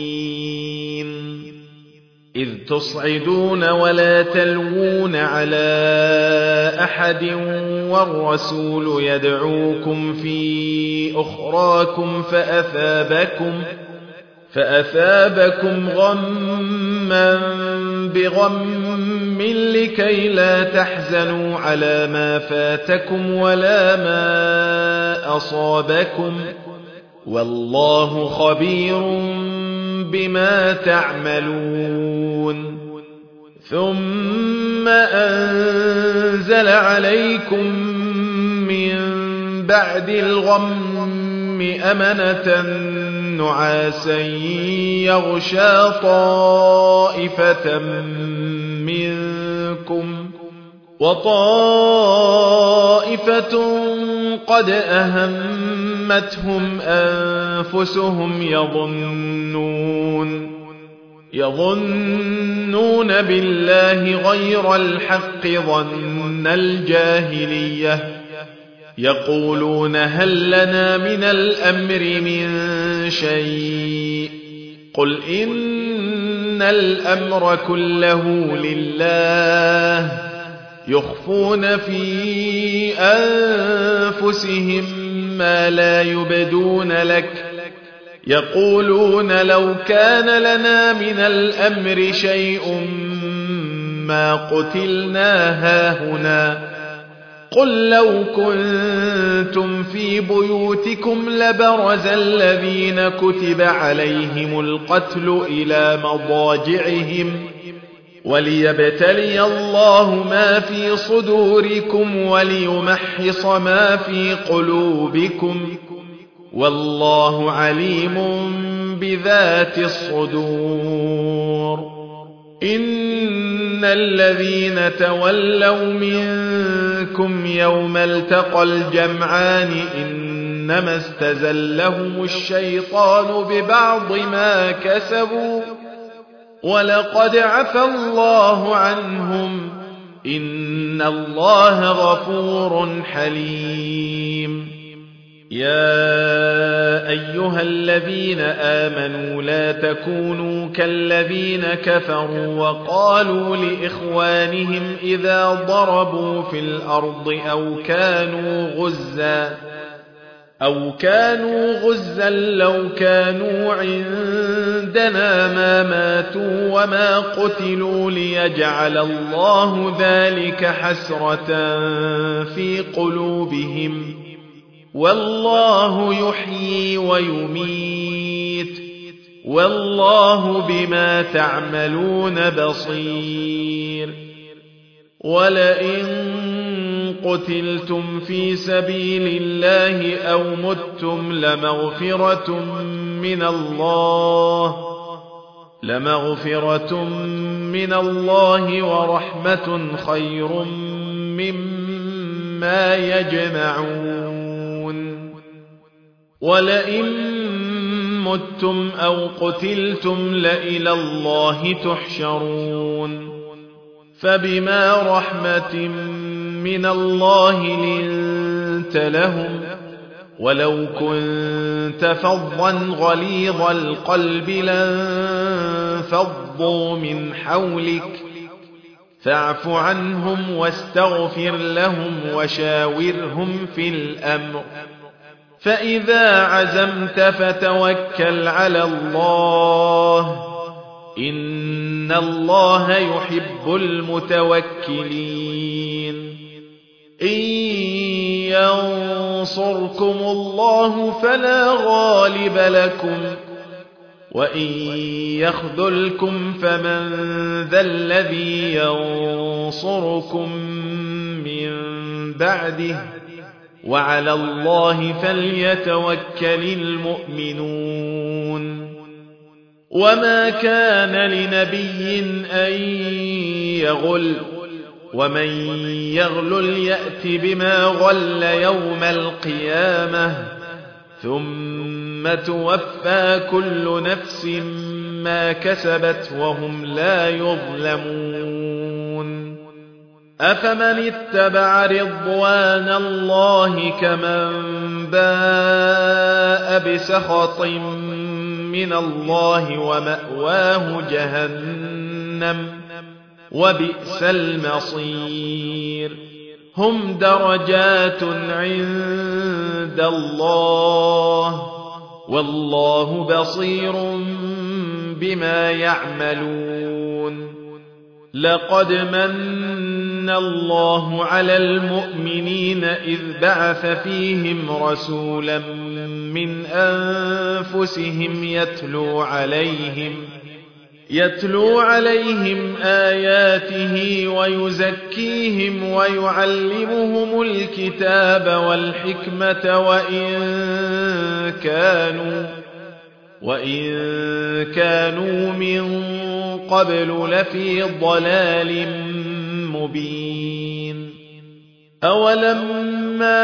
إذ تصعدون ولا تلوون على أحد والرسول يدعوكم في أخراكم فأثابكم فأثابكم غما بغم لكي لا تحزنوا على ما فاتكم ولا ما أصابكم والله خبير بما تعملون ثم أنزل عليكم من بعد الغم أمنة نعاسا يغشى طائفة منكم وطائفة قد أهمتهم أنفسهم يظنون يظنون بالله غير الحق ظن الجاهلية يقولون هل لنا من الأمر من شيء قل إن الأمر كله لله يخفون في أنفسهم ما لا يبدون لك يقولون لو كان لنا من الأمر شيء ما قتلنا هاهنا قل لو كنتم في بيوتكم لبرز الذين كتب عليهم القتل إلى مضاجعهم وليبتلي الله ما في صدوركم وليمحص ما في قلوبكم والله عليم بذات الصدور إن الذين تولوا منكم يوم التقى الجمعان إنما استزلهم الشيطان ببعض ما كسبوا ولقد عفى الله عنهم إن الله غفور حليم يا أيها الذين آمنوا لا تكونوا كالذين كفروا وقالوا لإخوانهم إذا ضربوا في الأرض أو كانوا غزا أو كانوا غزا لو كانوا عندنا ما ماتوا وما قتلوا ليجعل الله ذلك حسرة في قلوبهم والله يحيي ويميت والله بما تعملون بصير ولئن قتلتم في سبيل الله أو متم لمغفرة من الله لمغفرة من الله ورحمة خير مما يجمعون ولئن متم أو قتلتم لإلى الله تحشرون فبما رحمة من الله لنت لهم ولو كنت فظا غليظ القلب لانفضوا من حولك فاعف عنهم واستغفر لهم وشاورهم في الأمر فإذا عزمت فتوكل على الله إن الله يحب المتوكلين إن ينصركم الله فلا غالب لكم وإن يخذلكم فمن ذا الذي ينصركم من بعده وعلى الله فليتوكل المؤمنون وما كان لنبي أن يغل ومن يغلل يأت بما غل يوم القيامة ثم توفى كل نفس ما كسبت وهم لا يظلمون أفمن اتبع رضوان الله كمن باء بسخط من الله ومأواه جهنم وبئس المصير هم درجات عند الله والله بصير بما يعملون لقد من الله على المؤمنين إذ بعث فيهم رسولا من أنفسهم يتلو عليهم يتلو عليهم آياته ويزكيهم ويعلمهم الكتاب والحكمة وإن كانوا وإن كانوا من قبل لفي ضلال مبين أولما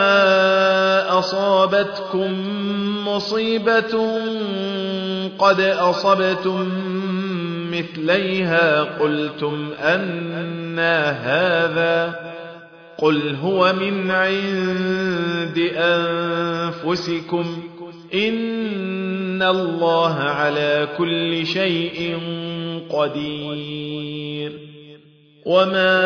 أصابتكم مصيبة قد أصبتم مثليها قلتم أنى هذا قل هو من عند أنفسكم إن الله على كل شيء قدير وما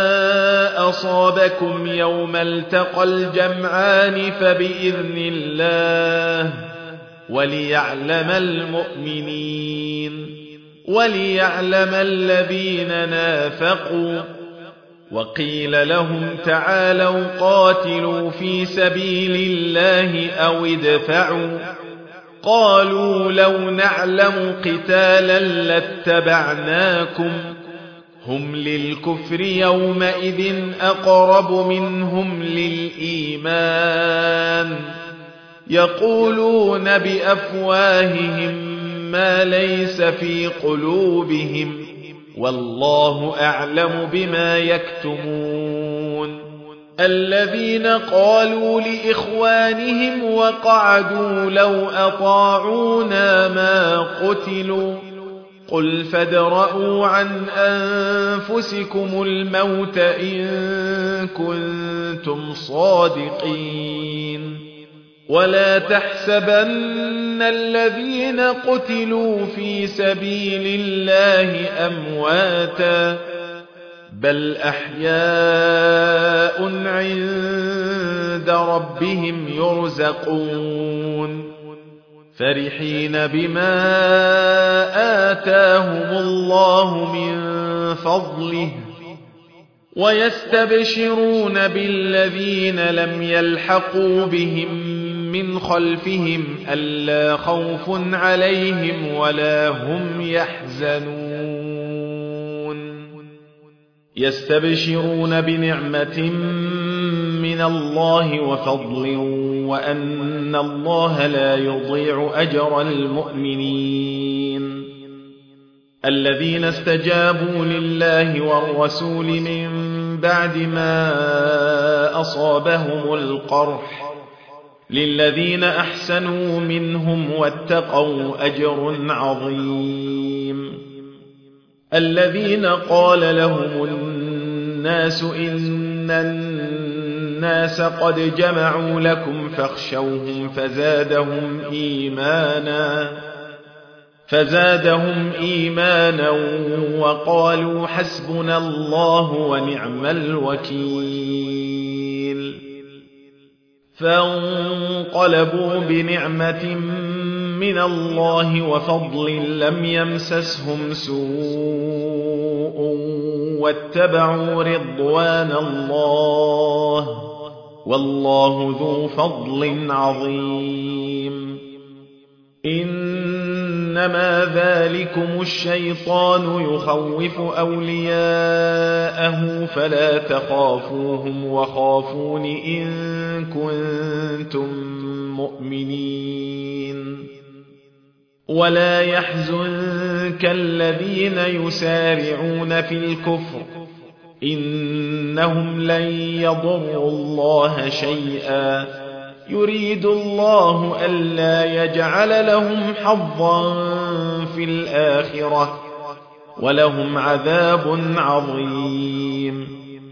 أصابكم يوم التقى الجمعان فبإذن الله وليعلم المؤمنين وليعلم الذين نافقوا وقيل لهم تعالوا قاتلوا في سبيل الله أو ادفعوا قالوا لو نعلم قتالا لاتبعناكم هم للكفر يومئذ أقرب منهم للإيمان يقولون بأفواههم ما ليس في قلوبهم والله أعلم بما يكتمون الذين قالوا لإخوانهم وقعدوا لو أطاعونا ما قتلوا قل فادرءوا عن أنفسكم الموت إن كنتم صادقين ولا تحسبن الذين قتلوا في سبيل الله أمواتا بل أحياء عند ربهم يرزقون فرحين بما آتاهم الله من فضله ويستبشرون بالذين لم يلحقوا بهم من خلفهم ألا خوف عليهم ولا هم يحزنون يستبشرون بنعمة من الله وفضل وأن الله لا يضيع أجر المؤمنين الذين استجابوا لله والرسول من بعد ما أصابهم القرح للذين أحسنوا منهم واتقوا أجر عظيم الذين قال لهم الناس إن الناس قد جمعوا لكم فاخشوهم فزادهم إيمانا فزادهم إيمانا وقالوا حسبنا الله ونعم الوكيل فانقلبوا بنعمة من الله وفضل لم يمسسهم سوء واتبعوا رضوان الله والله ذو فضل عظيم إنما ذلكم الشيطان يخوف أولياءه فلا تخافوهم وخافون إن كنتم مؤمنين ولا يحزنك الذين يسارعون في الكفر إنهم لن يضروا الله شيئا يريد الله ألا يجعل لهم حظا في الآخرة ولهم عذاب عظيم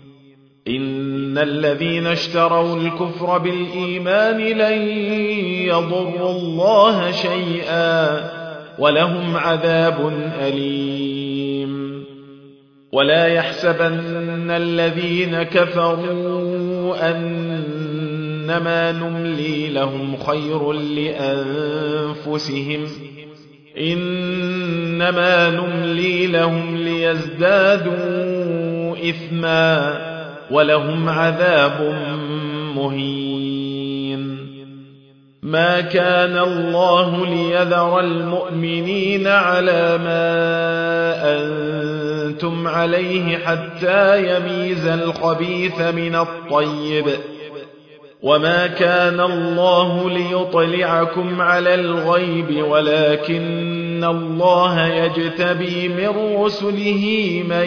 إن الذين اشتروا الكفر بالإيمان لن يضروا الله شيئا ولهم عذاب أليم. ولا يحسبن الذين كفروا أنما نملي لهم خير لأنفسهم إنما نملي لهم ليزدادوا إثما ولهم عذاب مهين. ما كان الله ليذر المؤمنين على ما أنتم عليه حتى يميز الخبيث من الطيب وما كان الله ليطلعكم على الغيب ولكن الله يجتبي من رسله من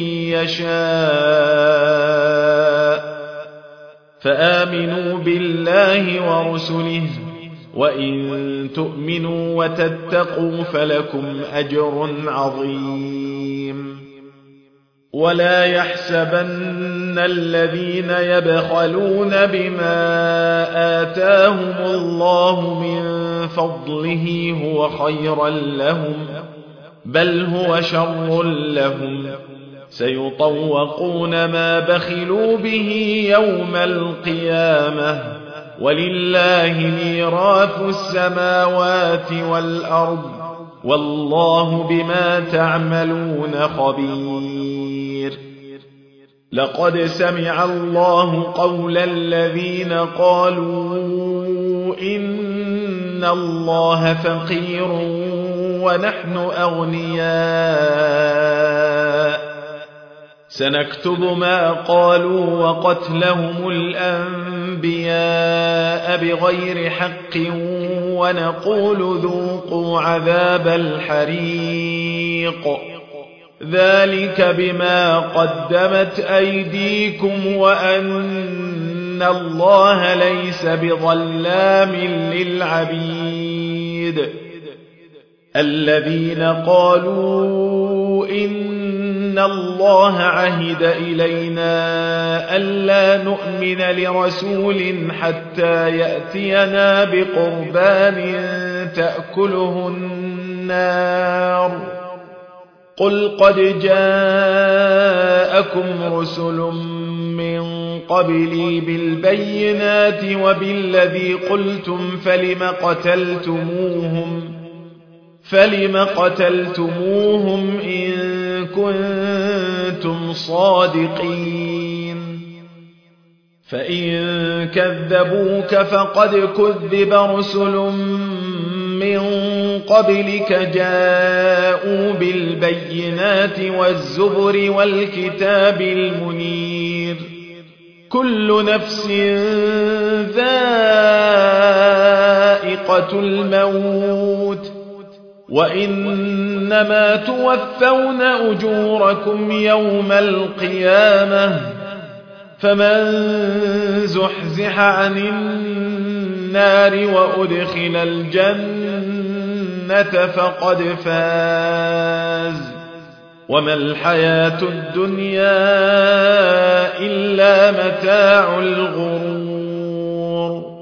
يشاء فآمنوا بالله ورسله وإن تؤمنوا وتتقوا فلكم أجر عظيم. ولا يحسبن الذين يبخلون بما آتاهم الله من فضله هو خيرا لهم بل هو شر لهم سيطوقون ما بخلوا به يوم القيامة ولله ميراث السماوات والأرض والله بما تعملون خبير. لقد سمع الله قول الذين قالوا إن الله فقير ونحن أغنياء سنكتب ما قالوا وقتلهم الأنبياء بغير حق ونقول ذوقوا عذاب الحريق ذلك بما قدمت أيديكم وأن الله ليس بظلام للعبيد. الذين قالوا إن الله عهد إلينا ألا نؤمن لرسول حتى يأتينا بقربان تأكله النار قل قد جاءكم رسل من قبلي بالبينات وبالذي قلتم فلم قتلتموهم فلم قتلتموهم إن كنتم صادقين فإن كذبوك فقد كذب رسل من قبلك جاءوا بالبينات والزبر والكتاب المنير كل نفس ذائقة الموت وإنما توفون أجوركم يوم القيامة فمن زحزح عن النار وأدخل الجنة فقد فاز وما الحياة الدنيا إلا متاع الغرور.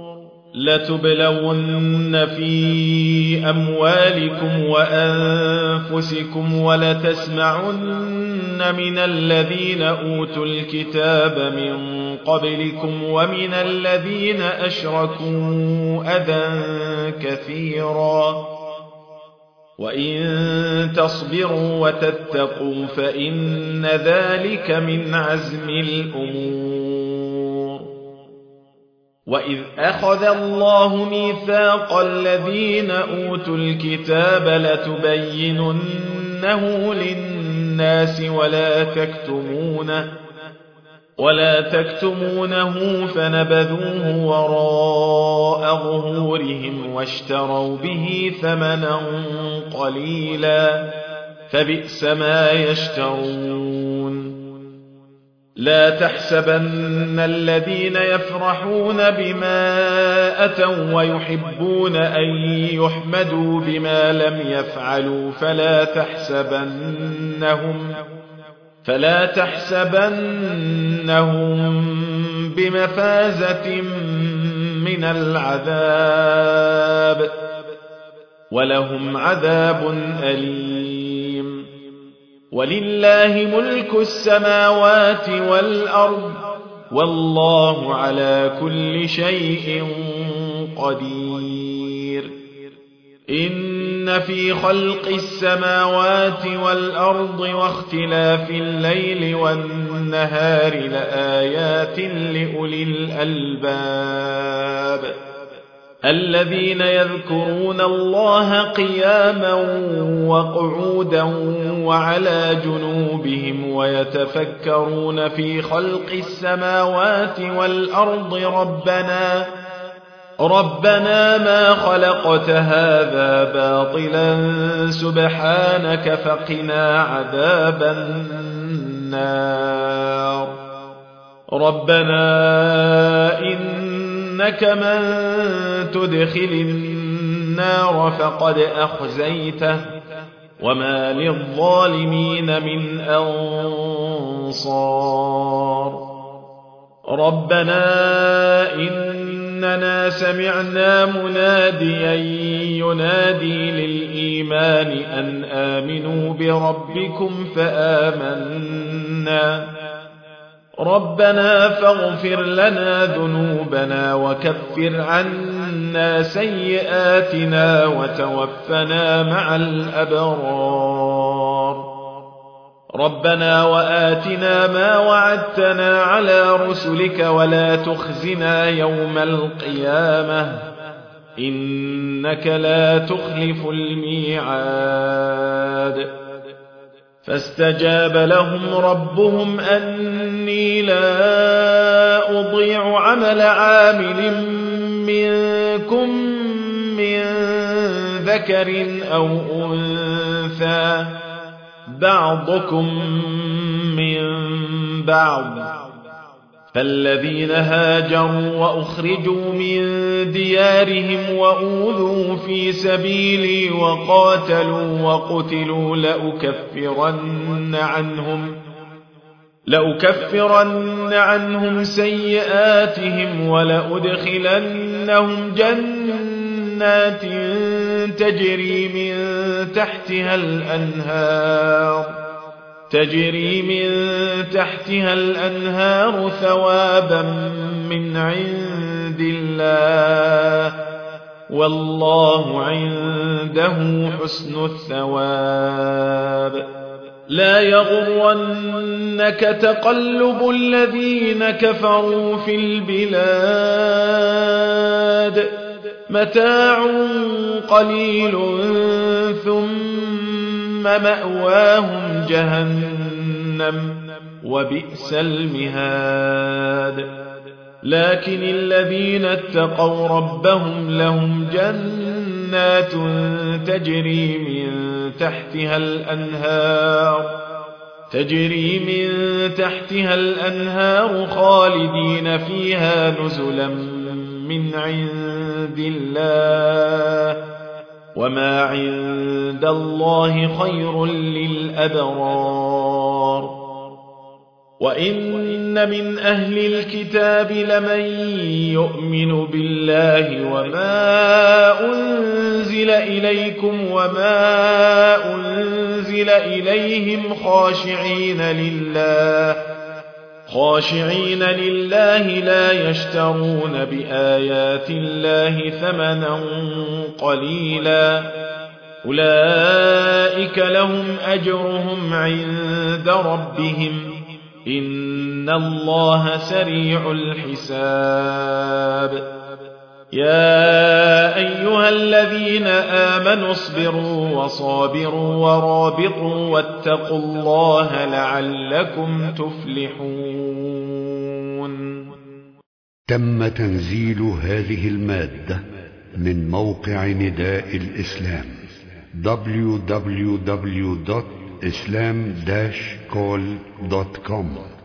لتبلون في أموالكم وأنفسكم ولتسمعن من الذين أوتوا الكتاب من قبلكم ومن الذين أشركوا أذى كثيرا وإن تصبروا وتتقوا فإن ذلك من عزم الأمور. وإذ أخذ الله ميثاق الذين أوتوا الكتاب لتبيننه للناس ولا تكتمونه ولا تكتمونه فنبذوه وراء ظهورهم واشتروا به ثمنا قليلا فبئس ما يشترون. لا تحسبن الذين يفرحون بما أتوا ويحبون أن يحمدوا بما لم يفعلوا فلا تحسبنهم فلا تحسبنهم بمفازة من العذاب ولهم عذاب أليم. ولله ملك السماوات والأرض والله على كل شيء قدير. إن في خلق السماوات والأرض واختلاف الليل والنهار لآيات لأولي الألباب الذين يذكرون الله قياما وقعودا وعلى جنوبهم ويتفكرون في خلق السماوات والأرض ربنا ربنا ما خلقت هذا باطلا سبحانك فقنا عذاب النار. ربنا إنك من تدخل النار فقد أخزيته وما للظالمين من أنصار. ربنا إننا سمعنا مناديا ينادي للإيمان أن آمنوا بربكم فآمنا. ربنا فاغفر لنا ذنوبنا وكفر عنا سيئاتنا وتوفنا مع الأبرار. ربنا وآتنا ما وعدتنا على رسلك ولا تخزنا يوم القيامة إنك لا تخلف الميعاد. فاستجاب لهم ربهم أني لا أضيع عمل عامل منكم من ذكر أو أنثى بعضكم من بعض. فالذين هاجروا وأخرجوا من ديارهم وأوذوا في سبيلي وقاتلوا وقتلوا لأكفرن عنهم لأكفرن عنهم سيئاتهم ولأدخلنهم جنات تجري من تحتها الأنهار تجري من تحتها الأنهار ثوابا من عند الله والله عنده حسن الثواب. لا يغرنك تقلب الذين كفروا في البلاد متاع قليل ثم مأواهم جهنم وبئس المهاد. لكن الذين اتقوا ربهم لهم جنات تجري من تحتها الأنهار تجري من تحتها الأنهار خالدين فيها نزلا من عند الله وما عند الله خير للأبرار. وإن من أهل الكتاب لمن يؤمن بالله وما أنزل إليكم وما أنزل إليهم خاشعين لله خاشعين لله لا يشترون بآيات الله ثمنا قليلا أولئك لهم أجرهم عند ربهم إن الله سريع الحساب. يا أيها الذين آمنوا اصبروا وصابروا ورابطوا واتقوا الله لعلكم تفلحون. تم تنزيل هذه المادة من موقع نداء الإسلام دبليو دبليو دبليو دوت إسلام داش كول دوت كوم.